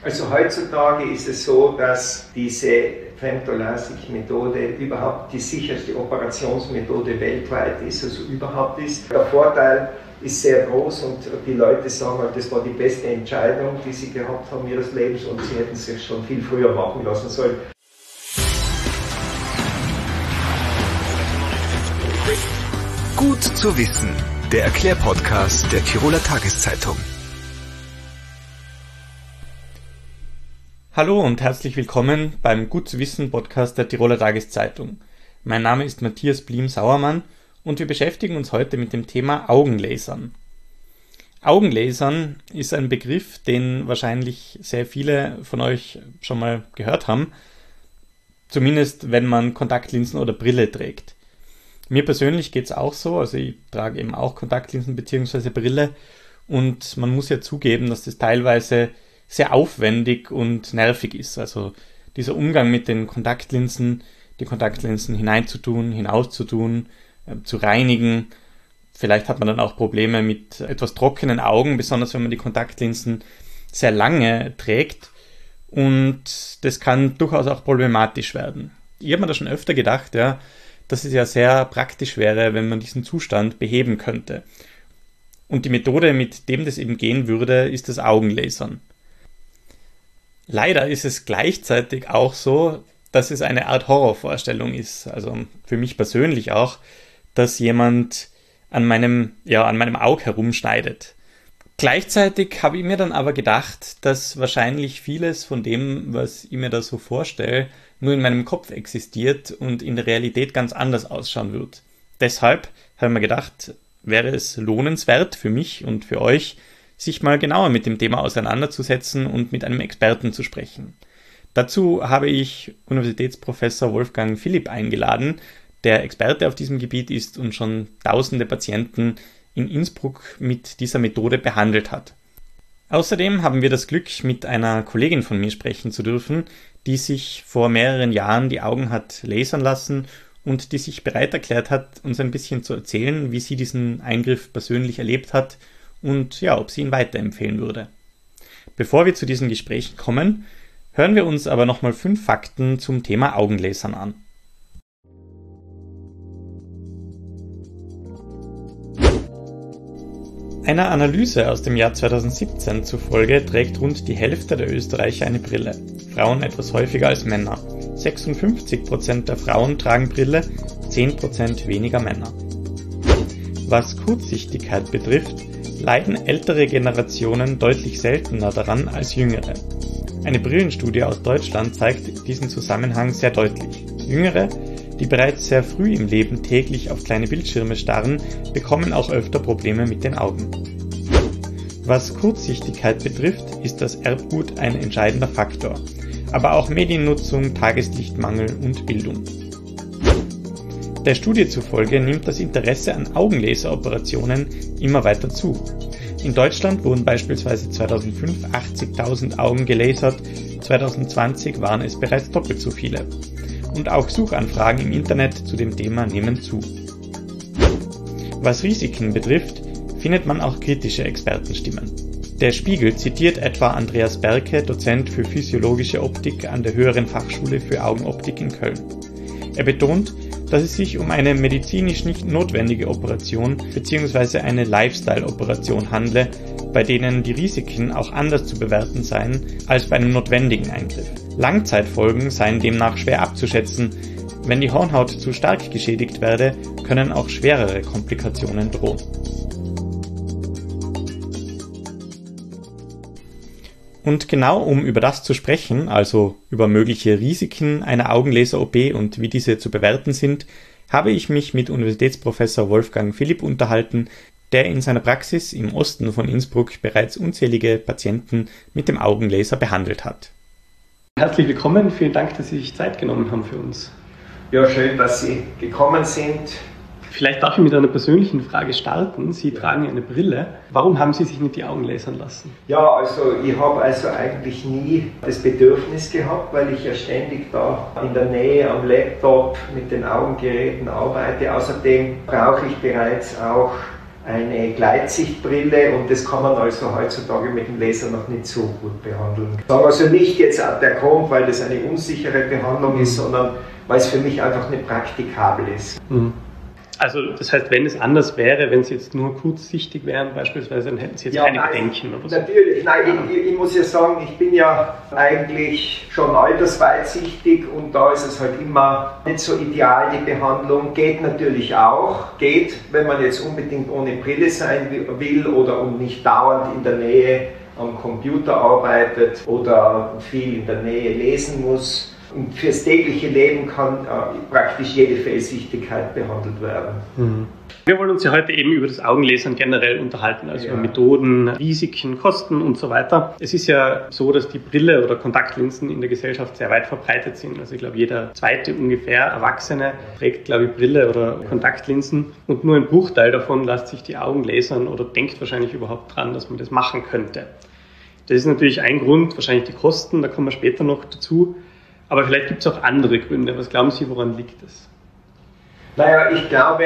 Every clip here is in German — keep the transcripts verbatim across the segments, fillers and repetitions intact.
Also heutzutage ist es so, dass diese Femtolasik-Methode überhaupt die sicherste Operationsmethode weltweit ist, also überhaupt ist. Der Vorteil ist sehr groß und die Leute sagen halt, das war die beste Entscheidung, die sie gehabt haben ihres Lebens und sie hätten es sich schon viel früher machen lassen sollen. Gut zu wissen, der Erklärpodcast der Tiroler Tageszeitung. Hallo und herzlich willkommen beim Gut zu wissen Podcast der Tiroler Tageszeitung. Mein Name ist Matthias Bliem-Sauermann und wir beschäftigen uns heute mit dem Thema Augenlasern. Augenlasern ist ein Begriff, den wahrscheinlich sehr viele von euch schon mal gehört haben, zumindest wenn man Kontaktlinsen oder Brille trägt. Mir persönlich geht es auch so, also ich trage eben auch Kontaktlinsen bzw. Brille und man muss ja zugeben, dass das teilweise sehr aufwendig und nervig ist. Also dieser Umgang mit den Kontaktlinsen, die Kontaktlinsen hineinzutun, hinauszutun, äh, zu reinigen. Vielleicht hat man dann auch Probleme mit etwas trockenen Augen, besonders wenn man die Kontaktlinsen sehr lange trägt. Und das kann durchaus auch problematisch werden. Ich habe mir da schon öfter gedacht, ja, dass es ja sehr praktisch wäre, wenn man diesen Zustand beheben könnte. Und die Methode, mit dem das eben gehen würde, ist das Augenlasern. Leider ist es gleichzeitig auch so, dass es eine Art Horrorvorstellung ist, also für mich persönlich auch, dass jemand an meinem, ja, an meinem Auge herumschneidet. Gleichzeitig habe ich mir dann aber gedacht, dass wahrscheinlich vieles von dem, was ich mir da so vorstelle, nur in meinem Kopf existiert und in der Realität ganz anders ausschauen wird. Deshalb habe ich mir gedacht, wäre es lohnenswert für mich und für euch, sich mal genauer mit dem Thema auseinanderzusetzen und mit einem Experten zu sprechen. Dazu habe ich Universitätsprofessor Wolfgang Philipp eingeladen, der Experte auf diesem Gebiet ist und schon tausende Patienten in Innsbruck mit dieser Methode behandelt hat. Außerdem haben wir das Glück, mit einer Kollegin von mir sprechen zu dürfen, die sich vor mehreren Jahren die Augen hat lasern lassen und die sich bereit erklärt hat, uns ein bisschen zu erzählen, wie sie diesen Eingriff persönlich erlebt hat und ja, ob sie ihn weiterempfehlen würde. Bevor wir zu diesen Gesprächen kommen, hören wir uns aber nochmal fünf Fakten zum Thema Augenlasern an. Einer Analyse aus dem Jahr zweitausendsiebzehn zufolge trägt rund die Hälfte der Österreicher eine Brille, Frauen etwas häufiger als Männer. sechsundfünfzig Prozent der Frauen tragen Brille, zehn Prozent weniger Männer. Was Kurzsichtigkeit betrifft, leiden ältere Generationen deutlich seltener daran als jüngere. Eine Brillenstudie aus Deutschland zeigt diesen Zusammenhang sehr deutlich. Jüngere, die bereits sehr früh im Leben täglich auf kleine Bildschirme starren, bekommen auch öfter Probleme mit den Augen. Was Kurzsichtigkeit betrifft, ist das Erbgut ein entscheidender Faktor, aber auch Mediennutzung, Tageslichtmangel und Bildung. Der Studie zufolge nimmt das Interesse an Augenlaseroperationen immer weiter zu. In Deutschland wurden beispielsweise zweitausendfünf achtzigtausend Augen gelasert, zweitausendzwanzig waren es bereits doppelt so viele. Und auch Suchanfragen im Internet zu dem Thema nehmen zu. Was Risiken betrifft, findet man auch kritische Expertenstimmen. Der Spiegel zitiert etwa Andreas Berke, Dozent für Physiologische Optik an der Höheren Fachschule für Augenoptik in Köln. Er betont, dass es sich um eine medizinisch nicht notwendige Operation bzw. eine Lifestyle-Operation handle, bei denen die Risiken auch anders zu bewerten seien als bei einem notwendigen Eingriff. Langzeitfolgen seien demnach schwer abzuschätzen. Wenn die Hornhaut zu stark geschädigt werde, können auch schwerere Komplikationen drohen. Und genau um über das zu sprechen, also über mögliche Risiken einer Augenlaser-O P und wie diese zu bewerten sind, habe ich mich mit Universitätsprofessor Wolfgang Philipp unterhalten, der in seiner Praxis im Osten von Innsbruck bereits unzählige Patienten mit dem Augenlaser behandelt hat. Herzlich willkommen, vielen Dank, dass Sie sich Zeit genommen haben für uns. Ja, schön, dass Sie gekommen sind. Vielleicht darf ich mit einer persönlichen Frage starten. Sie tragen eine Brille. Warum haben Sie sich nicht die Augen lasern lassen? Ja, also ich habe also eigentlich nie das Bedürfnis gehabt, weil ich ja ständig da in der Nähe am Laptop mit den Augengeräten arbeite. Außerdem brauche ich bereits auch eine Gleitsichtbrille und das kann man also heutzutage mit dem Laser noch nicht so gut behandeln. Ich sage also nicht jetzt der Grund, weil das eine unsichere Behandlung ist, sondern weil es für mich einfach nicht praktikabel ist. Mhm. Also das heißt, wenn es anders wäre, wenn Sie jetzt nur kurzsichtig wären beispielsweise, dann hätten Sie jetzt ja, keine nein, Bedenken oder so? Natürlich, nein, ja. ich, ich muss ja sagen, ich bin ja eigentlich schon altersweitsichtig und da ist es halt immer nicht so ideal, die Behandlung. Geht natürlich auch, geht, wenn man jetzt unbedingt ohne Brille sein will oder und nicht dauernd in der Nähe am Computer arbeitet oder viel in der Nähe lesen muss. Und fürs tägliche Leben kann äh, praktisch jede Fehlsichtigkeit behandelt werden. Mhm. Wir wollen uns ja heute eben über das Augenlasern generell unterhalten, also ja. über Methoden, Risiken, Kosten und so weiter. Es ist ja so, dass die Brille oder Kontaktlinsen in der Gesellschaft sehr weit verbreitet sind. Also ich glaube, jeder zweite ungefähr Erwachsene trägt, glaube ich, Brille oder ja. Kontaktlinsen und nur ein Bruchteil davon lässt sich die Augen lasern oder denkt wahrscheinlich überhaupt dran, dass man das machen könnte. Das ist natürlich ein Grund, wahrscheinlich die Kosten, da kommen wir später noch dazu. Aber vielleicht gibt es auch andere Gründe. Was glauben Sie, woran liegt das? Naja, ich glaube,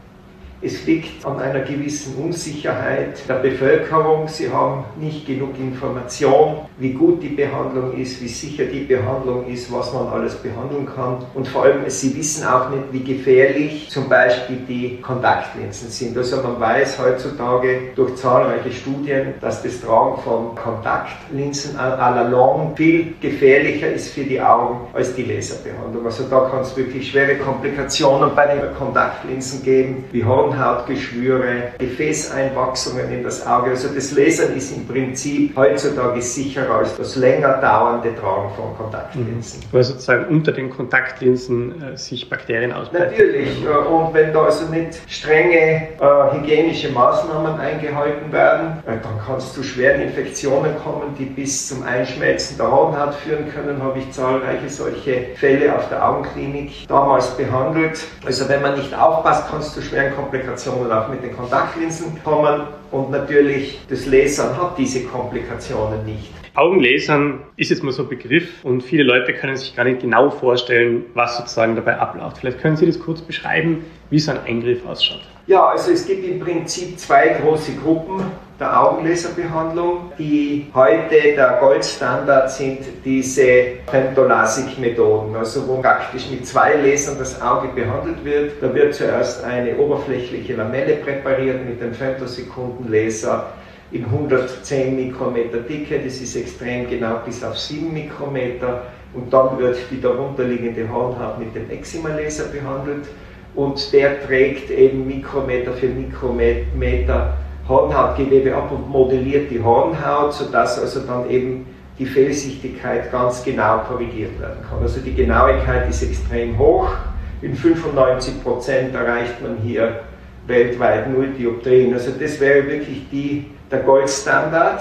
es liegt an einer gewissen Unsicherheit der Bevölkerung. Sie haben nicht genug Information, wie gut die Behandlung ist, wie sicher die Behandlung ist, was man alles behandeln kann. Und vor allem, sie wissen auch nicht, wie gefährlich zum Beispiel die Kontaktlinsen sind. Also man weiß heutzutage durch zahlreiche Studien, dass das Tragen von Kontaktlinsen à la longue viel gefährlicher ist für die Augen als die Laserbehandlung. Also da kann es wirklich schwere Komplikationen bei den Kontaktlinsen geben, wie Hornhautgeschwüre, Gefäßeinwachsungen in das Auge. Also das Lasern ist im Prinzip heutzutage sicherer als das länger dauernde Tragen von Kontaktlinsen. Weil sozusagen unter den Kontaktlinsen äh, sich Bakterien ausbreiten. Natürlich. Äh, und wenn da also nicht strenge äh, hygienische Maßnahmen eingehalten werden, äh, dann kann es zu schweren Infektionen kommen, die bis zum Einschmelzen der Hornhaut führen können. Habe ich zahlreiche solche Fälle auf der Augenklinik damals behandelt. Also wenn man nicht aufpasst, kann es zu schweren Komplikationen auch mit den Kontaktlinsen kommen. Und natürlich, das Lasern hat diese Komplikationen nicht. Augenlasern ist jetzt mal so ein Begriff und viele Leute können sich gar nicht genau vorstellen, was sozusagen dabei abläuft. Vielleicht können Sie das kurz beschreiben, wie so ein Eingriff ausschaut. Ja, also es gibt im Prinzip zwei große Gruppen der Augenlaserbehandlung, die heute der Goldstandard sind, diese Femtolasik-Methoden, also wo praktisch mit zwei Lasern das Auge behandelt wird. Da wird zuerst eine oberflächliche Lamelle präpariert mit dem Femtosekundenlaser in hundertzehn Mikrometer Dicke, das ist extrem genau bis auf sieben Mikrometer, und dann wird die darunterliegende Hornhaut mit dem Excimer-Laser behandelt und der trägt eben Mikrometer für Mikrometer Hornhautgewebe ab und modelliert die Hornhaut, sodass also dann eben die Fehlsichtigkeit ganz genau korrigiert werden kann. Also die Genauigkeit ist extrem hoch, in fünfundneunzig Prozent erreicht man hier weltweit null Dioptrien. Also das wäre wirklich die, der Goldstandard.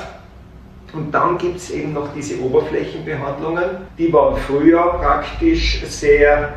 Und dann gibt es eben noch diese Oberflächenbehandlungen, die waren früher praktisch sehr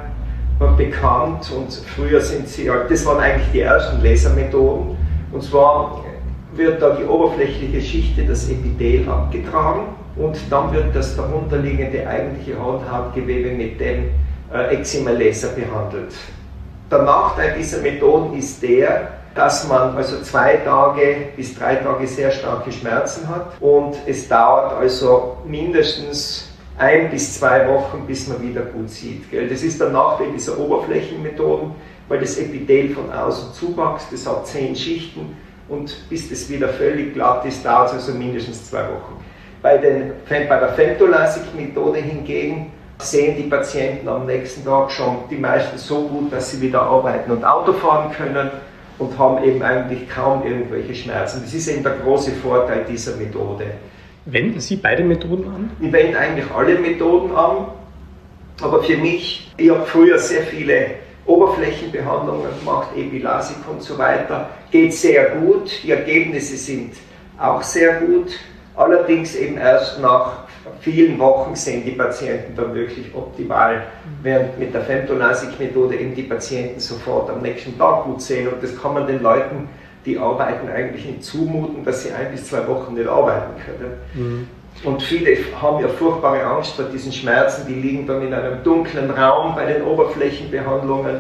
bekannt und früher sind sie, das waren eigentlich die ersten Lasermethoden. Und zwar wird da die oberflächliche Schicht, das Epithel, abgetragen und dann wird das darunterliegende eigentliche Hornhautgewebe mit dem äh, Excimer-Laser behandelt. Der Nachteil dieser Methoden ist der, dass man also zwei Tage bis drei Tage sehr starke Schmerzen hat und es dauert also mindestens ein bis zwei Wochen, bis man wieder gut sieht. Gell? Das ist der Nachteil dieser Oberflächenmethoden, weil das Epithel von außen zuwächst, das hat zehn Schichten und bis das wieder völlig glatt ist, dauert es also mindestens zwei Wochen. Bei, den, bei der Femtolasik-Methode hingegen sehen die Patienten am nächsten Tag schon die meisten so gut, dass sie wieder arbeiten und Auto fahren können und haben eben eigentlich kaum irgendwelche Schmerzen. Das ist eben der große Vorteil dieser Methode. Wenden Sie beide Methoden an? Ich wende eigentlich alle Methoden an, aber für mich, ich habe früher sehr viele Oberflächenbehandlungen gemacht, Epilasik und so weiter, geht sehr gut, die Ergebnisse sind auch sehr gut, allerdings eben erst nach vielen Wochen sehen die Patienten dann wirklich optimal, während mit der Femtolasik-Methode eben die Patienten sofort am nächsten Tag gut sehen und das kann man den Leuten, die arbeiten, eigentlich nicht zumuten, dass sie ein bis zwei Wochen nicht arbeiten können. Mhm. Und viele haben ja furchtbare Angst vor diesen Schmerzen, die liegen dann in einem dunklen Raum bei den Oberflächenbehandlungen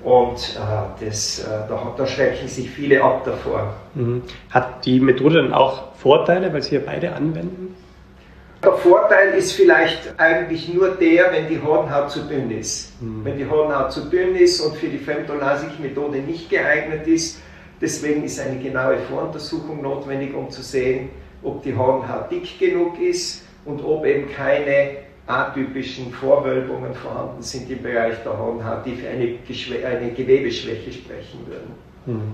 Und äh, das, äh, da, da schrecken sich viele ab davor. Mhm. Hat die Methode dann auch Vorteile, weil Sie ja beide anwenden? Der Vorteil ist vielleicht eigentlich nur der, wenn die Hornhaut zu dünn ist. Mhm. Wenn die Hornhaut zu dünn ist und für die Femtolasik-Methode nicht geeignet ist, deswegen ist eine genaue Voruntersuchung notwendig, um zu sehen, ob die Hornhaut dick genug ist und ob eben keine atypischen Vorwölbungen vorhanden sind im Bereich der Hornhaut, die für eine, Geschw- eine Gewebeschwäche sprechen würden. Mhm.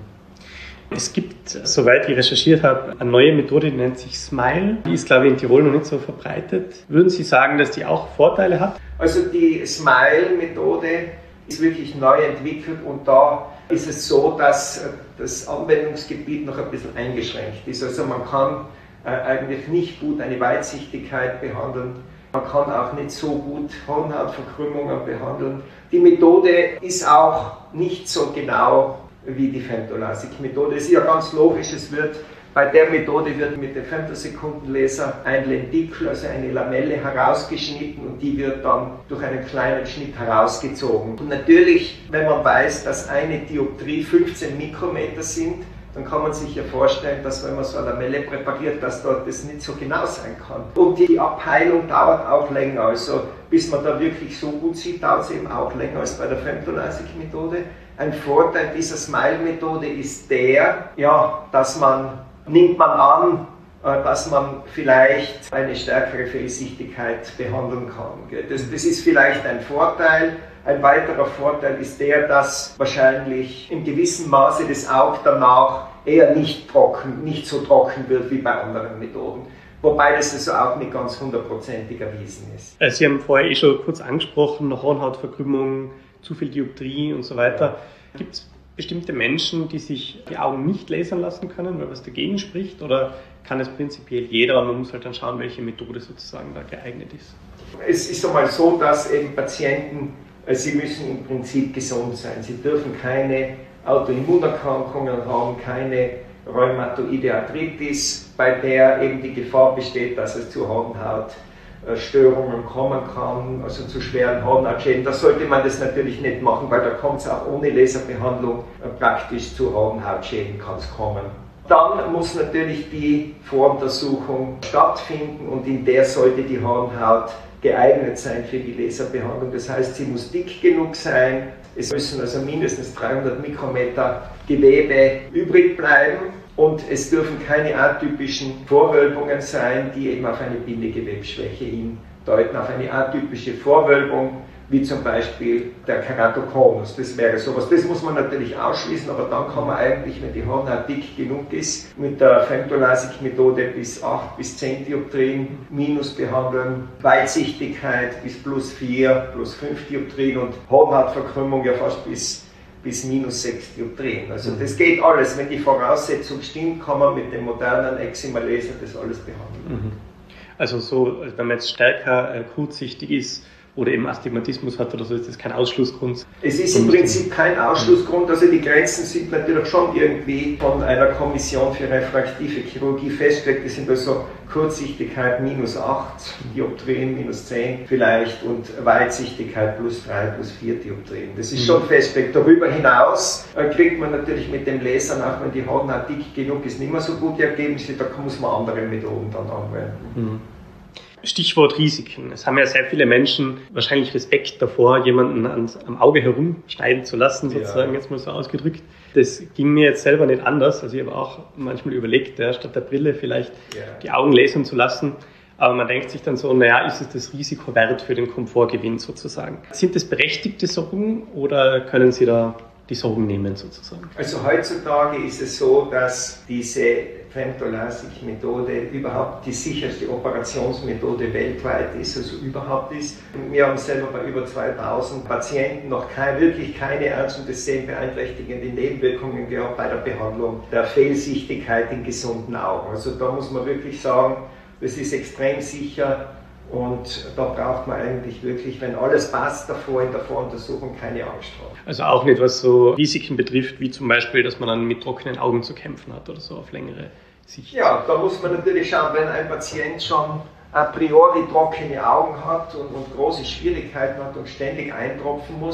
Es gibt, soweit ich recherchiert habe, eine neue Methode, die nennt sich Smile. Die ist, glaube ich, in Tirol noch nicht so verbreitet. Würden Sie sagen, dass die auch Vorteile hat? Also die Smile-Methode ist wirklich neu entwickelt und da ist es so, dass das Anwendungsgebiet noch ein bisschen eingeschränkt ist. Also man kann äh, eigentlich nicht gut eine Weitsichtigkeit behandeln. Man kann auch nicht so gut Hornhautverkrümmungen behandeln. Die Methode ist auch nicht so genau wie die Femtolasik-Methode. Es ist ja ganz logisch, es wird bei der Methode wird mit dem Femtosekundenlaser ein Lentikel, also eine Lamelle, herausgeschnitten und die wird dann durch einen kleinen Schnitt herausgezogen. Und natürlich, wenn man weiß, dass eine Dioptrie fünfzehn Mikrometer sind, dann kann man sich ja vorstellen, dass wenn man so eine Lamelle präpariert, dass dort das nicht so genau sein kann. Und die Abheilung dauert auch länger. Also bis man da wirklich so gut sieht, dauert es eben auch länger als bei der Femtolasik-Methode. Ein Vorteil dieser Smile-Methode ist der, ja, dass man, nimmt man an, dass man vielleicht eine stärkere Fehlsichtigkeit behandeln kann. Das, das ist vielleicht ein Vorteil. Ein weiterer Vorteil ist der, dass wahrscheinlich in gewissem Maße das Auge danach eher nicht trocken, nicht so trocken wird wie bei anderen Methoden. Wobei das also auch nicht ganz hundertprozentig erwiesen ist. Sie haben vorher eh schon kurz angesprochen, Hornhautverkrümmung, zu viel Dioptrie und so weiter. Gibt es bestimmte Menschen, die sich die Augen nicht lasern lassen können, weil was dagegen spricht? Oder kann es prinzipiell jeder? Man muss halt dann schauen, welche Methode sozusagen da geeignet ist. Es ist einmal so, dass eben Patienten, sie müssen im Prinzip gesund sein. Sie dürfen keine Autoimmunerkrankungen haben, keine rheumatoide Arthritis, bei der eben die Gefahr besteht, dass es zu Hornhautstörungen kommen kann, also zu schweren Hornhautschäden. Da sollte man das natürlich nicht machen, weil da kommt es auch ohne Laserbehandlung praktisch zu Hornhautschäden kann es kommen. Dann muss natürlich die Voruntersuchung stattfinden und in der sollte die Hornhaut geeignet sein für die Laserbehandlung. Das heißt, sie muss dick genug sein. Es müssen also mindestens dreihundert Mikrometer Gewebe übrig bleiben und es dürfen keine atypischen Vorwölbungen sein, die eben auf eine Bindegewebsschwäche hindeuten, auf eine atypische Vorwölbung, wie zum Beispiel der Keratokonus. Das wäre sowas. Das muss man natürlich ausschließen, aber dann kann man eigentlich, wenn die Hornhaut dick genug ist, mit der Femtolasik-Methode bis acht bis zehn Dioptrien minus behandeln, Weitsichtigkeit bis plus vier, plus fünf Dioptrien und Hornhautverkrümmung ja fast bis, bis minus sechs Dioptrien. Also das geht alles. Wenn die Voraussetzung stimmt, kann man mit dem modernen Excimer-Laser das alles behandeln. Also so, wenn man jetzt stärker äh, kurzsichtig ist, oder eben Astigmatismus hat oder so, ist das kein Ausschlussgrund? Es ist im Prinzip kein Ausschlussgrund, also die Grenzen sind natürlich schon irgendwie von einer Kommission für refraktive Chirurgie festgelegt. Das sind also Kurzsichtigkeit minus acht Dioptrien, minus zehn vielleicht und Weitsichtigkeit plus drei, plus vier Dioptrien. Das ist schon festgelegt. Darüber hinaus äh, kriegt man natürlich mit dem Lasern, auch wenn die Hornhaut dick genug ist, nicht mehr so gute Ergebnisse, da muss man andere Methoden dann anwenden. Mhm. Stichwort Risiken. Es haben ja sehr viele Menschen wahrscheinlich Respekt davor, jemanden ans, am Auge herumschneiden zu lassen, sozusagen, ja. Jetzt mal so ausgedrückt. Das ging mir jetzt selber nicht anders. Also ich habe auch manchmal überlegt, ja, statt der Brille vielleicht ja. die Augen lasern zu lassen. Aber man denkt sich dann so, naja, ist es das Risiko wert für den Komfortgewinn sozusagen? Sind das berechtigte Sorgen oder können Sie da die Sorgen nehmen sozusagen? Also heutzutage ist es so, dass diese Femtolasik-Methode überhaupt die sicherste Operationsmethode weltweit ist, also überhaupt ist. Wir haben selber bei über zweitausend Patienten noch kein, wirklich keine ernst und das sehbeeinträchtigende Nebenwirkungen gehabt bei der Behandlung der Fehlsichtigkeit in gesunden Augen. Also da muss man wirklich sagen, das ist extrem sicher. Und da braucht man eigentlich wirklich, wenn alles passt davor in der Voruntersuchung, keine Angst haben. Also auch nicht, was so Risiken betrifft, wie zum Beispiel, dass man dann mit trockenen Augen zu kämpfen hat oder so auf längere Sicht. Ja, da muss man natürlich schauen, wenn ein Patient schon a priori trockene Augen hat und, und große Schwierigkeiten hat und ständig eintropfen muss,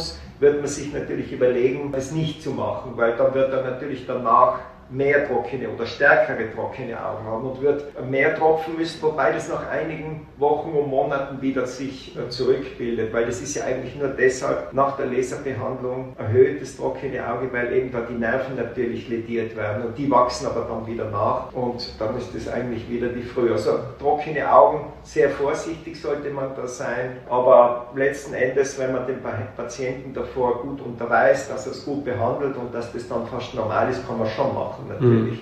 wird man sich natürlich überlegen, es nicht zu machen, weil dann wird er natürlich danach mehr trockene oder stärkere trockene Augen haben und wird mehr tropfen müssen, wobei das nach einigen Wochen und Monaten wieder sich zurückbildet, weil das ist ja eigentlich nur deshalb nach der Laserbehandlung erhöht das trockene Auge, weil eben da die Nerven natürlich lädiert werden und die wachsen aber dann wieder nach und dann ist das eigentlich wieder wie früher. Also trockene Augen, sehr vorsichtig sollte man da sein, aber letzten Endes, wenn man den Patienten davor gut unterweist, dass er es gut behandelt und dass das dann fast normal ist, kann man schon machen. Natürlich.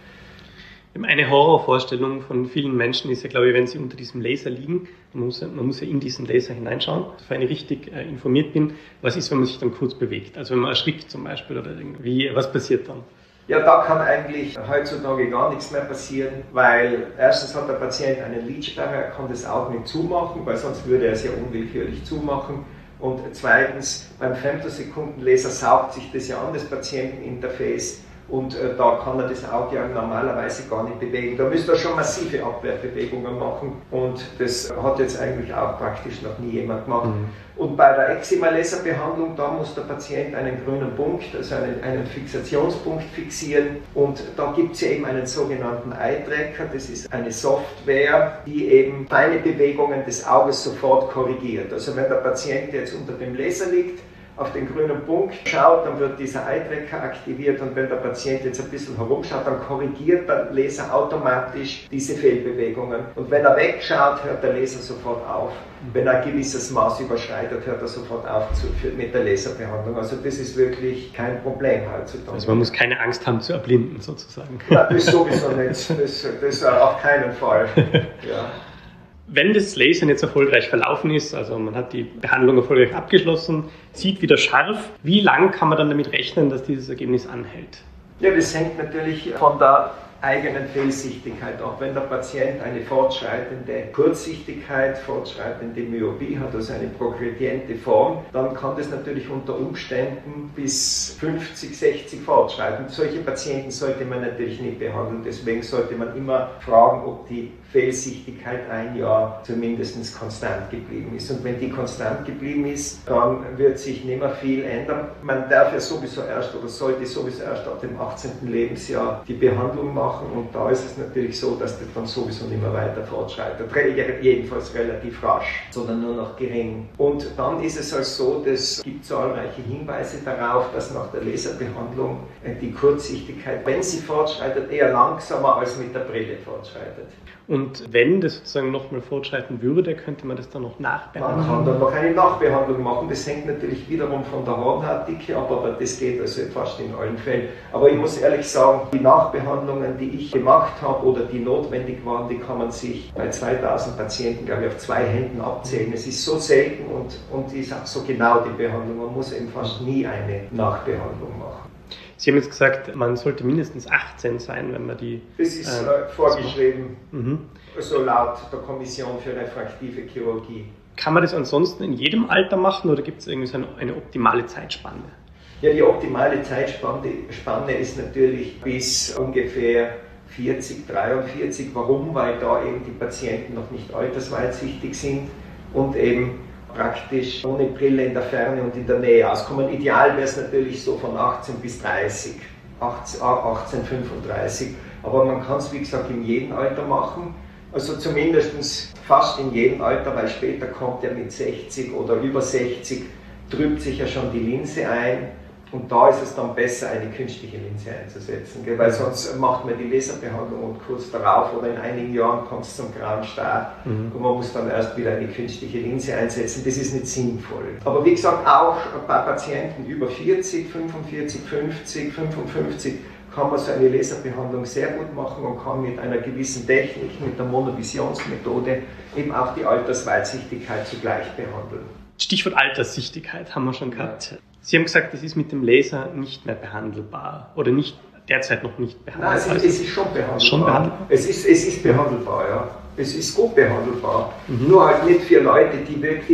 Eine Horrorvorstellung von vielen Menschen ist ja, glaube ich, wenn sie unter diesem Laser liegen, man muss, man muss ja in diesen Laser hineinschauen, sofern ich richtig äh, informiert bin, was ist, wenn man sich dann kurz bewegt, also wenn man erschrickt zum Beispiel oder irgendwie, was passiert dann? Ja, da kann eigentlich heutzutage gar nichts mehr passieren, weil erstens hat der Patient eine Lidsperre, er kann das Auge nicht zumachen, weil sonst würde er es ja unwillkürlich zumachen. Und zweitens, beim Femtosekundenlaser saugt sich das ja an das Patienteninterface. Und äh, da kann er das Auge ja normalerweise gar nicht bewegen. Da müsste er schon massive Abwehrbewegungen machen und das hat jetzt eigentlich auch praktisch noch nie jemand gemacht. Mhm. Und bei der Eczema-Laserbehandlung, da muss der Patient einen grünen Punkt, also einen, einen Fixationspunkt fixieren und da gibt es ja eben einen sogenannten Eye-Tracker, das ist eine Software, die eben feine Bewegungen des Auges sofort korrigiert. Also wenn der Patient jetzt unter dem Laser liegt, auf den grünen Punkt schaut, dann wird dieser Eye-Tracker aktiviert und wenn der Patient jetzt ein bisschen herumschaut, dann korrigiert der Laser automatisch diese Fehlbewegungen. Und wenn er wegschaut, hört der Laser sofort auf. Wenn er ein gewisses Maß überschreitet, hört er sofort auf mit der Laserbehandlung. Also das ist wirklich kein Problem heutzutage. Also man muss keine Angst haben zu erblinden sozusagen. Ja, das sowieso nicht. Das, das auf keinen Fall. Ja. Wenn das Lasern jetzt erfolgreich verlaufen ist, also man hat die Behandlung erfolgreich abgeschlossen, sieht wieder scharf, wie lang kann man dann damit rechnen, dass dieses Ergebnis anhält? Ja, das hängt natürlich von der eigenen Fehlsichtigkeit ab. Wenn der Patient eine fortschreitende Kurzsichtigkeit, fortschreitende Myopie hat, also eine progrediente Form, dann kann das natürlich unter Umständen bis fünfzig, sechzig fortschreiten. Solche Patienten sollte man natürlich nicht behandeln, deswegen sollte man immer fragen, ob die Fehlsichtigkeit ein Jahr zumindest konstant geblieben ist. Und wenn die konstant geblieben ist, dann wird sich nicht mehr viel ändern. Man darf ja sowieso erst oder sollte sowieso erst ab dem achtzehnten Lebensjahr die Behandlung machen und da ist es natürlich so, dass das dann sowieso nicht mehr weiter fortschreitet. Jedenfalls relativ rasch, sondern nur noch gering. Und dann ist es halt so, es gibt zahlreiche Hinweise darauf, dass nach der Laserbehandlung die Kurzsichtigkeit, wenn sie fortschreitet, eher langsamer als mit der Brille fortschreitet. Und wenn das sozusagen nochmal fortschreiten würde, könnte man das dann noch nachbehandeln? Man kann dann noch eine Nachbehandlung machen. Das hängt natürlich wiederum von der Hornhautdicke ab, aber das geht also fast in allen Fällen. Aber ich muss ehrlich sagen, die Nachbehandlungen, die ich gemacht habe oder die notwendig waren, die kann man sich bei zweitausend Patienten, glaube ich, auf zwei Händen abzählen. Es ist so selten und, und ist auch so genau die Behandlung. Man muss eben fast nie eine Nachbehandlung machen. Sie haben jetzt gesagt, man sollte mindestens achtzehn sein, wenn man die... Das ist äh, vorgeschrieben, mhm. so laut der Kommission für refraktive Chirurgie. Kann man das ansonsten in jedem Alter machen oder gibt es irgendwie so eine, eine optimale Zeitspanne? Ja, die optimale Zeitspanne Spanne ist natürlich bis ungefähr vierzig, dreiundvierzig. Warum? Weil da eben die Patienten noch nicht altersweitsichtig sind und eben praktisch ohne Brille in der Ferne und in der Nähe auskommen. Ideal wäre es natürlich so von achtzehn bis dreißig, achtzehn, fünfunddreißig, aber man kann es wie gesagt in jedem Alter machen, also zumindest fast in jedem Alter, weil später kommt ja mit sechzig oder über sechzig, trübt sich ja schon die Linse ein und da ist es dann besser, eine künstliche Linse einzusetzen, gell? Weil sonst macht man die Laserbehandlung und kurz darauf oder in einigen Jahren kommt es zum grauen Star mhm. und man muss dann erst wieder eine künstliche Linse einsetzen. Das ist nicht sinnvoll. Aber wie gesagt, auch bei Patienten über vierzig, fünfundvierzig, fünfzig, fünfundfünfzig kann man so eine Laserbehandlung sehr gut machen und kann mit einer gewissen Technik, mit der Monovisionsmethode eben auch die Altersweitsichtigkeit zugleich behandeln. Stichwort Alterssichtigkeit haben wir schon gehabt. Ja. Sie haben gesagt, das ist mit dem Laser nicht mehr behandelbar oder nicht, derzeit noch nicht behandelbar. Nein, es ist, es ist schon behandelbar. Schon behandelbar? Es ist, es ist behandelbar, ja. Es ist gut behandelbar. Mhm. Nur halt nicht für Leute, die wirklich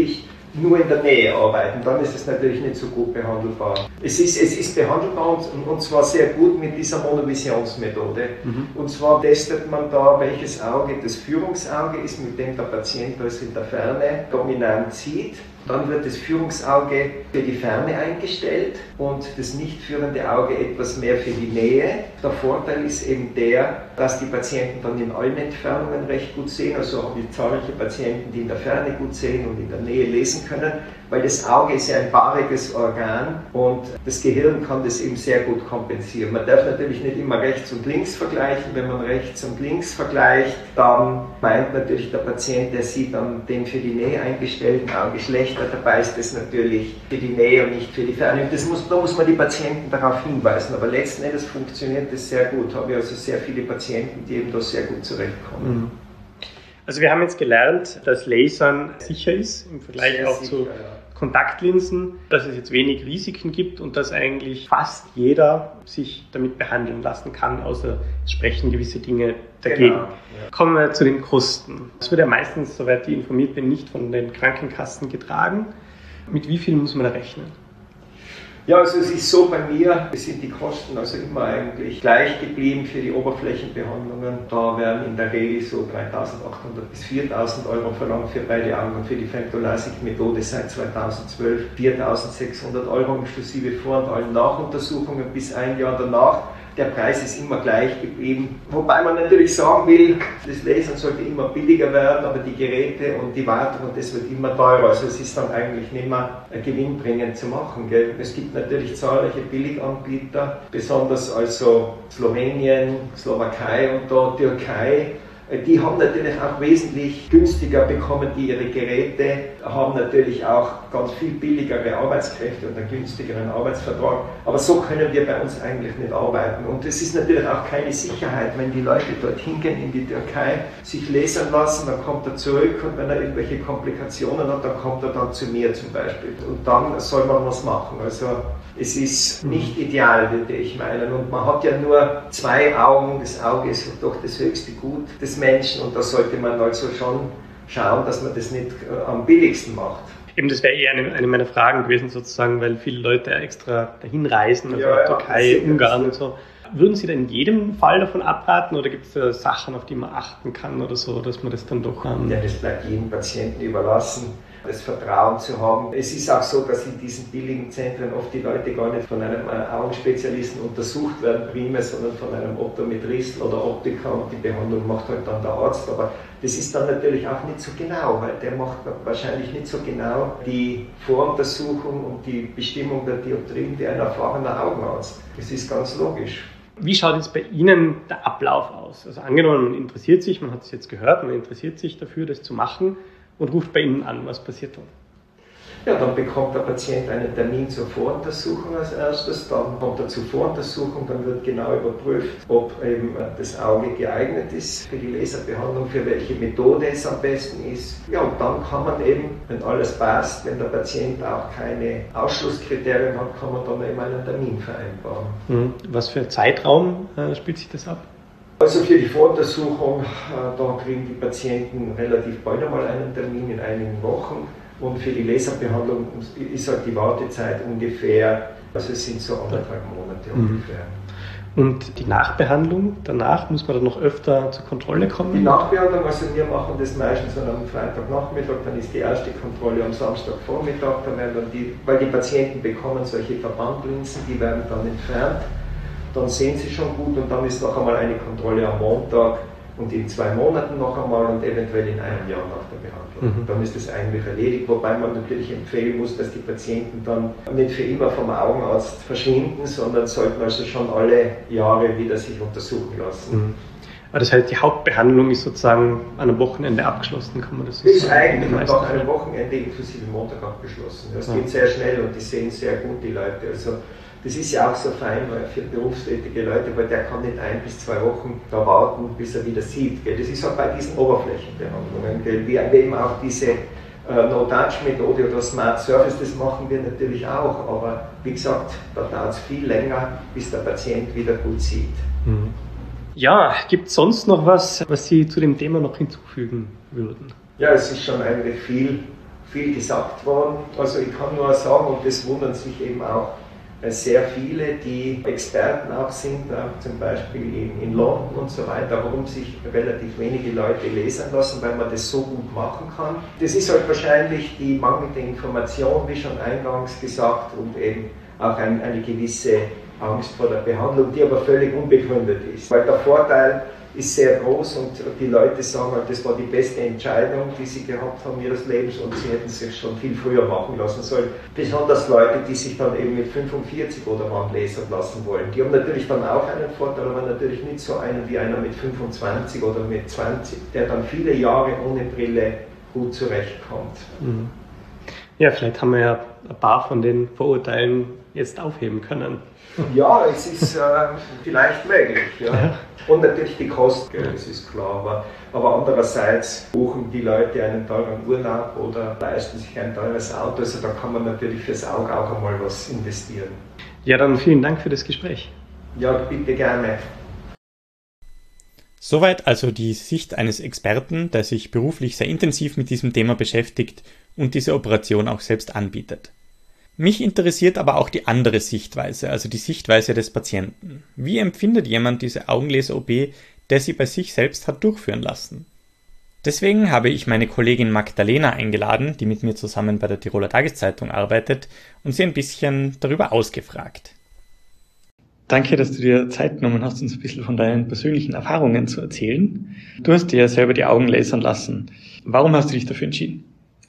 nur in der Nähe arbeiten, dann ist es natürlich nicht so gut behandelbar. Es ist, es ist behandelbar und, und zwar sehr gut mit dieser Monovisionsmethode. Mhm. Und zwar testet man da, welches Auge das Führungsauge ist, mit dem der Patient also in der Ferne dominant sieht. Dann wird das Führungsauge für die Ferne eingestellt und das nicht führende Auge etwas mehr für die Nähe. Der Vorteil ist eben der, dass die Patienten dann in allen Entfernungen recht gut sehen. Also habe ich zahlreiche Patienten, die in der Ferne gut sehen und in der Nähe lesen können, weil das Auge ist ja ein bariges Organ und das Gehirn kann das eben sehr gut kompensieren. Man darf natürlich nicht immer rechts und links vergleichen. Wenn man rechts und links vergleicht, dann meint natürlich der Patient, der sieht dann den für die Nähe eingestellten Auge schlechter. Dabei ist das natürlich für die Nähe und nicht für die Ferne. Das muss, da muss man die Patienten darauf hinweisen. Aber letzten Endes funktioniert das sehr gut. Habe ich also sehr viele Patienten, die eben da sehr gut zurechtkommen. Also wir haben jetzt gelernt, dass Lasern sicher ist im Vergleich sehr auch sicher, zu ja. Kontaktlinsen, dass es jetzt wenig Risiken gibt und dass eigentlich fast jeder sich damit behandeln lassen kann, außer es sprechen gewisse Dinge dagegen. Genau, ja. Kommen wir zu den Kosten. Das wird ja meistens, soweit ich informiert bin, nicht von den Krankenkassen getragen. Mit wie viel muss man da rechnen? Ja, also es ist so bei mir, es sind die Kosten also immer eigentlich gleich geblieben für die Oberflächenbehandlungen. Da werden in der Regel so dreitausendachthundert bis viertausend Euro verlangt für beide Augen und für die Femtolasik-Methode seit zweitausendzwölf viertausendsechshundert Euro inklusive Vor- und allen Nachuntersuchungen bis ein Jahr danach. Der Preis ist immer gleich geblieben. Wobei man natürlich sagen will, das Lasern sollte immer billiger werden, aber die Geräte und die Wartung, das wird immer teurer. Also es ist dann eigentlich nicht mehr gewinnbringend zu machen. Gell? Es gibt natürlich zahlreiche Billiganbieter, besonders also Slowenien, Slowakei und da Türkei. Die haben natürlich auch wesentlich günstiger bekommen, die ihre Geräte, haben natürlich auch ganz viel billigere Arbeitskräfte und einen günstigeren Arbeitsvertrag. Aber so können wir bei uns eigentlich nicht arbeiten. Und es ist natürlich auch keine Sicherheit, wenn die Leute dorthin gehen in die Türkei, sich lasern lassen, dann kommt er zurück und wenn er irgendwelche Komplikationen hat, dann kommt er dann zu mir zum Beispiel. Und dann soll man was machen. Also es ist nicht ideal, würde ich meinen. Und man hat ja nur zwei Augen, das Auge ist doch das höchste Gut des Menschen und da sollte man also schon schauen, dass man das nicht äh, am billigsten macht. Eben, das wäre eher eine, eine meiner Fragen gewesen sozusagen, weil viele Leute extra dahin reisen, also ja, Türkei, ja, Ungarn und so. Würden Sie da in jedem Fall davon abraten oder gibt es da Sachen, auf die man achten kann oder so, dass man das dann doch... Ähm ja, das bleibt jedem Patienten überlassen, das Vertrauen zu haben. Es ist auch so, dass in diesen billigen Zentren oft die Leute gar nicht von einem Augenspezialisten untersucht werden, primär, sondern von einem Optometristen oder Optiker und die Behandlung macht halt dann der Arzt. Aber das ist dann natürlich auch nicht so genau, weil der macht wahrscheinlich nicht so genau die Voruntersuchung und die Bestimmung der Dioptrien wie ein erfahrener Augenarzt. Das ist ganz logisch. Wie schaut jetzt bei Ihnen der Ablauf aus? Also angenommen, man interessiert sich, man hat es jetzt gehört, man interessiert sich dafür, das zu machen und ruft bei Ihnen an. Was passiert dann? Ja, dann bekommt der Patient einen Termin zur Voruntersuchung als erstes, dann kommt er zur Voruntersuchung, dann wird genau überprüft, ob eben das Auge geeignet ist für die Laserbehandlung, für welche Methode es am besten ist. Ja, und dann kann man eben, wenn alles passt, wenn der Patient auch keine Ausschlusskriterien hat, kann man dann eben einen Termin vereinbaren. Was für ein Zeitraum äh, spielt sich das ab? Also für die Voruntersuchung, äh, da kriegen die Patienten relativ bald einmal einen Termin in einigen Wochen. Und für die Laserbehandlung ist halt die Wartezeit ungefähr, also es sind so anderthalb Monate mhm. ungefähr. Und die Nachbehandlung danach, muss man dann noch öfter zur Kontrolle kommen? Die Nachbehandlung, also wir machen das meistens am Freitagnachmittag, dann ist die erste Kontrolle am Samstagvormittag, dann werden dann die, weil die Patienten bekommen solche Verbandlinsen, die werden dann entfernt, dann sehen sie schon gut und dann ist noch einmal eine Kontrolle am Montag und in zwei Monaten noch einmal und eventuell in einem Jahr nach der Behandlung. Mhm. Dann ist das eigentlich erledigt, wobei man natürlich empfehlen muss, dass die Patienten dann nicht für immer vom Augenarzt verschwinden, sondern sollten also schon alle Jahre wieder sich untersuchen lassen. Mhm. Aber das heißt, die Hauptbehandlung ist sozusagen an einem Wochenende abgeschlossen, kann man das so sagen? Ist eigentlich nach einem Wochenende inklusive Montag abgeschlossen. Das ja. geht sehr schnell und die sehen sehr gut, die Leute. Also das ist ja auch so fein für berufstätige Leute, weil der kann nicht ein bis zwei Wochen da warten, bis er wieder sieht. Gell. Das ist auch bei diesen Oberflächenbehandlungen, gell. Wie eben auch diese äh, No-Touch-Methode oder Smart Surface, das machen wir natürlich auch, aber wie gesagt, da dauert es viel länger, bis der Patient wieder gut sieht. Mhm. Ja, gibt es sonst noch was, was Sie zu dem Thema noch hinzufügen würden? Ja, es ist schon eigentlich viel viel gesagt worden. Also ich kann nur sagen, und das wundern sich eben auch sehr viele, die Experten auch sind, zum Beispiel in, in London und so weiter, warum sich relativ wenige Leute lesen lassen, weil man das so gut machen kann. Das ist halt wahrscheinlich die mangelnde Information, wie schon eingangs gesagt, und eben auch ein, eine gewisse Angst vor der Behandlung, die aber völlig unbegründet ist. Weil der Vorteil ist sehr groß und die Leute sagen halt, das war die beste Entscheidung, die sie gehabt haben ihres Lebens und sie hätten sich schon viel früher machen lassen sollen. Besonders Leute, die sich dann eben mit fünfundvierzig oder wann lesen lassen wollen. Die haben natürlich dann auch einen Vorteil, aber natürlich nicht so einen wie einer mit fünfundzwanzig oder mit zwanzig, der dann viele Jahre ohne Brille gut zurechtkommt. Ja, vielleicht haben wir ja ein paar von den Vorurteilen jetzt aufheben können. Ja, es ist äh, vielleicht möglich. Ja. Ja. Und natürlich die Kosten, das ist klar. Aber, aber andererseits buchen die Leute einen teuren Urlaub oder leisten sich ein teures Auto. Also da kann man natürlich fürs Auge auch einmal was investieren. Ja, dann vielen Dank für das Gespräch. Ja, bitte gerne. Soweit also die Sicht eines Experten, der sich beruflich sehr intensiv mit diesem Thema beschäftigt und diese Operation auch selbst anbietet. Mich interessiert aber auch die andere Sichtweise, also die Sichtweise des Patienten. Wie empfindet jemand diese Augenlaser-O P, der sie bei sich selbst hat durchführen lassen? Deswegen habe ich meine Kollegin Magdalena eingeladen, die mit mir zusammen bei der Tiroler Tageszeitung arbeitet, und sie ein bisschen darüber ausgefragt. Danke, dass du dir Zeit genommen hast, uns ein bisschen von deinen persönlichen Erfahrungen zu erzählen. Du hast dir ja selber die Augen lasern lassen. Warum hast du dich dafür entschieden?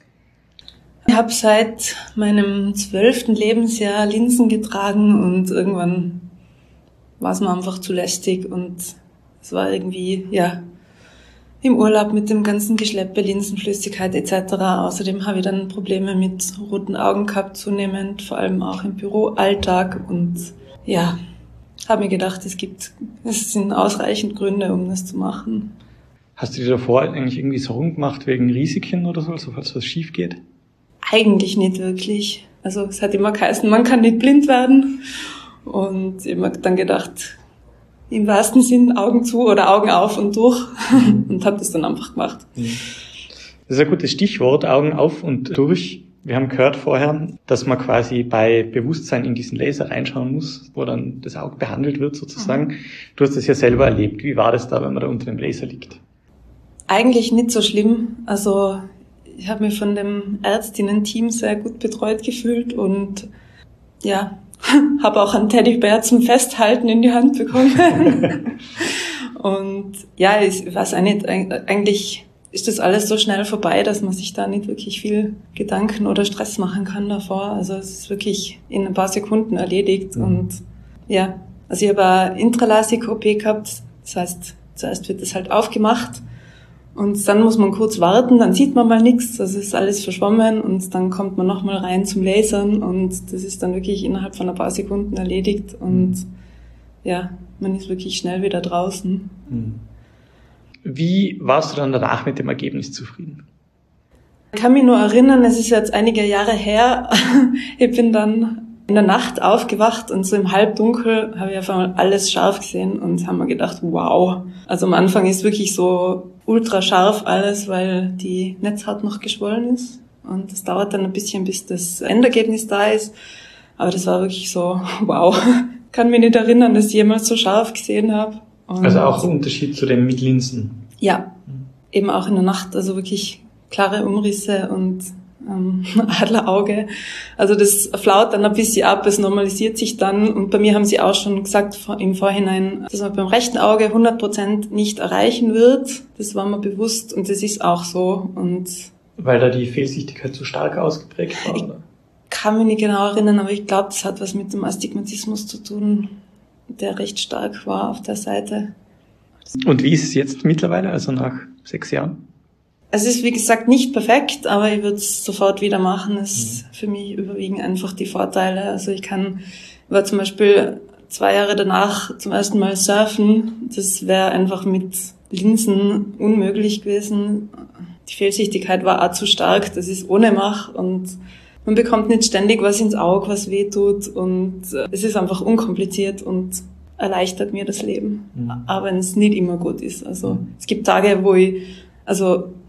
Ich habe seit meinem zwölften Lebensjahr Linsen getragen und irgendwann war es mir einfach zu lästig und es war irgendwie, ja, im Urlaub mit dem ganzen Geschleppe, Linsenflüssigkeit et cetera. Außerdem habe ich dann Probleme mit roten Augen gehabt, zunehmend, vor allem auch im Büroalltag und ja, habe mir gedacht, es gibt, es sind ausreichend Gründe, um das zu machen. Hast du dir davor eigentlich irgendwie Sorgen gemacht wegen Risiken oder so, also falls was schief geht? Eigentlich nicht wirklich. Also es hat immer geheißen, man kann nicht blind werden. Und ich habe dann gedacht, im wahrsten Sinn Augen zu oder Augen auf und durch. Mhm. Und habe das dann einfach gemacht. Das ist ein gutes Stichwort, Augen auf und durch. Wir haben gehört vorher, dass man quasi bei Bewusstsein in diesen Laser reinschauen muss, wo dann das Auge behandelt wird sozusagen. Mhm. Du hast das ja selber erlebt. Wie war das da, wenn man da unter dem Laser liegt? Eigentlich nicht so schlimm. Also ich habe mich von dem Ärztinnen-Team sehr gut betreut gefühlt und ja, habe auch einen Teddybär zum Festhalten in die Hand bekommen. Und ja, ich weiß auch nicht, eigentlich ist das alles so schnell vorbei, dass man sich da nicht wirklich viel Gedanken oder Stress machen kann davor. Also es ist wirklich in ein paar Sekunden erledigt. Mhm. Und ja, also ich habe eine Intralasik-O P gehabt, das heißt, zuerst wird das halt aufgemacht. Und dann muss man kurz warten, dann sieht man mal nichts, das ist alles verschwommen und dann kommt man nochmal rein zum Lasern und das ist dann wirklich innerhalb von ein paar Sekunden erledigt und ja, man ist wirklich schnell wieder draußen. Wie warst du dann danach mit dem Ergebnis zufrieden? Ich kann mich nur erinnern, es ist jetzt einige Jahre her, ich bin dann in der Nacht aufgewacht und so im Halbdunkel habe ich auf einmal alles scharf gesehen und haben mir gedacht, wow. Also am Anfang ist wirklich so ultra scharf alles, weil die Netzhaut noch geschwollen ist und es dauert dann ein bisschen, bis das Endergebnis da ist. Aber das war wirklich so, wow. Kann mich nicht erinnern, dass ich jemals so scharf gesehen habe. Und also auch ein Unterschied zu dem mit Linsen? Ja, mhm. Eben auch in der Nacht, also wirklich klare Umrisse und ähm, Adlerauge. Also das flaut dann ein bisschen ab, es normalisiert sich dann und bei mir haben sie auch schon gesagt im Vorhinein, dass man beim rechten Auge hundert Prozent nicht erreichen wird. Das war mir bewusst und das ist auch so. Und weil da die Fehlsichtigkeit zu stark ausgeprägt war, oder? Ich kann mich nicht genau erinnern, aber ich glaube, das hat was mit dem Astigmatismus zu tun, der recht stark war auf der Seite. Und wie ist es jetzt mittlerweile, also nach sechs Jahren? Es ist, wie gesagt, nicht perfekt, aber ich würde es sofort wieder machen. Es für mich überwiegen einfach die Vorteile. Also ich kann, ich war zum Beispiel zwei Jahre danach zum ersten Mal surfen. Das wäre einfach mit Linsen unmöglich gewesen. Die Fehlsichtigkeit war auch zu stark. Das ist ohne Mach und man bekommt nicht ständig was ins Auge, was weh tut. Und es ist einfach unkompliziert und erleichtert mir das Leben. Mhm. Aber wenn es nicht immer gut ist. Also es gibt Tage, wo ich, also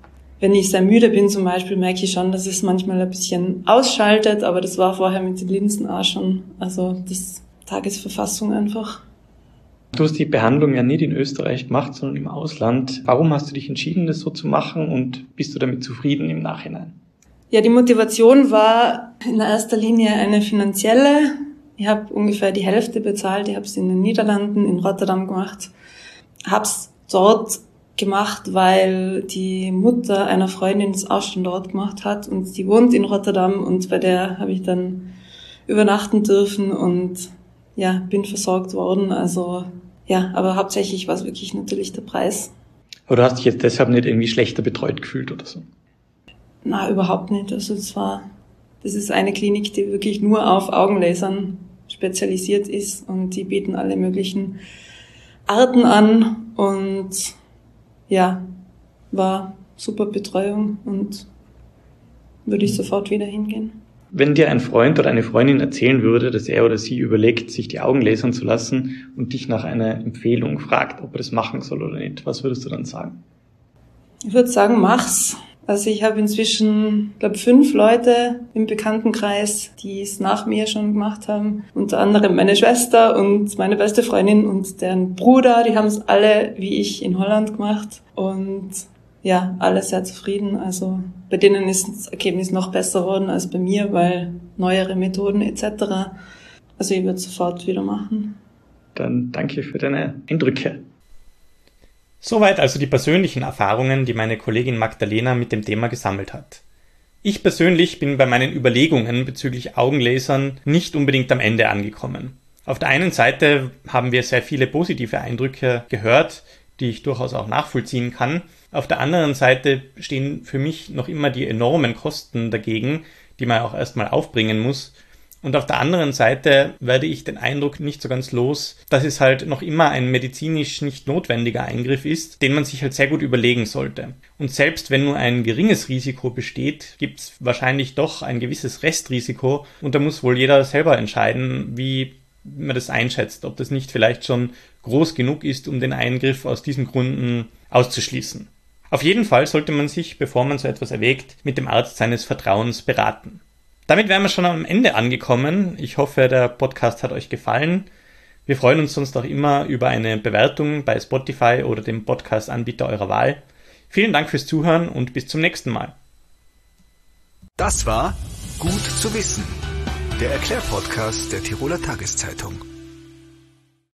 wenn ich sehr müde bin zum Beispiel, merke ich schon, dass es manchmal ein bisschen ausschaltet, aber das war vorher mit den Linsen auch schon, also das Tagesverfassung einfach. Du hast die Behandlung ja nicht in Österreich gemacht, sondern im Ausland. Warum hast du dich entschieden, das so zu machen und bist du damit zufrieden im Nachhinein? Ja, die Motivation war in erster Linie eine finanzielle. Ich habe ungefähr die Hälfte bezahlt. Ich habe es in den Niederlanden, in Rotterdam gemacht. Habe es dort gemacht, weil die Mutter einer Freundin es auch schon dort gemacht hat und die wohnt in Rotterdam und bei der habe ich dann übernachten dürfen und ja, bin versorgt worden. Also ja, aber hauptsächlich war es wirklich natürlich der Preis. Aber du hast dich jetzt deshalb nicht irgendwie schlechter betreut gefühlt oder so? Na, überhaupt nicht. Also es war, das ist eine Klinik, die wirklich nur auf Augenlasern spezialisiert ist und die bieten alle möglichen Arten an und ja, war super Betreuung und würde ich sofort wieder hingehen. Wenn dir ein Freund oder eine Freundin erzählen würde, dass er oder sie überlegt, sich die Augen lasern zu lassen und dich nach einer Empfehlung fragt, ob er das machen soll oder nicht, was würdest du dann sagen? Ich würde sagen, mach's. Also ich habe inzwischen, glaube fünf Leute im Bekanntenkreis, die es nach mir schon gemacht haben. Unter anderem meine Schwester und meine beste Freundin und deren Bruder. Die haben es alle, wie ich, in Holland gemacht. Und ja, alle sehr zufrieden. Also bei denen ist das Ergebnis noch besser geworden als bei mir, weil neuere Methoden et cetera. Also ich würde es sofort wieder machen. Dann danke für deine Eindrücke. Soweit also die persönlichen Erfahrungen, die meine Kollegin Magdalena mit dem Thema gesammelt hat. Ich persönlich bin bei meinen Überlegungen bezüglich Augenlasern nicht unbedingt am Ende angekommen. Auf der einen Seite haben wir sehr viele positive Eindrücke gehört, die ich durchaus auch nachvollziehen kann. Auf der anderen Seite stehen für mich noch immer die enormen Kosten dagegen, die man auch erstmal aufbringen muss. Und auf der anderen Seite werde ich den Eindruck nicht so ganz los, dass es halt noch immer ein medizinisch nicht notwendiger Eingriff ist, den man sich halt sehr gut überlegen sollte. Und selbst wenn nur ein geringes Risiko besteht, gibt es wahrscheinlich doch ein gewisses Restrisiko und da muss wohl jeder selber entscheiden, wie man das einschätzt, ob das nicht vielleicht schon groß genug ist, um den Eingriff aus diesen Gründen auszuschließen. Auf jeden Fall sollte man sich, bevor man so etwas erwägt, mit dem Arzt seines Vertrauens beraten. Damit wären wir schon am Ende angekommen. Ich hoffe, der Podcast hat euch gefallen. Wir freuen uns sonst auch immer über eine Bewertung bei Spotify oder dem Podcast-Anbieter eurer Wahl. Vielen Dank fürs Zuhören und bis zum nächsten Mal. Das war Gut zu wissen, der Erklärpodcast der Tiroler Tageszeitung.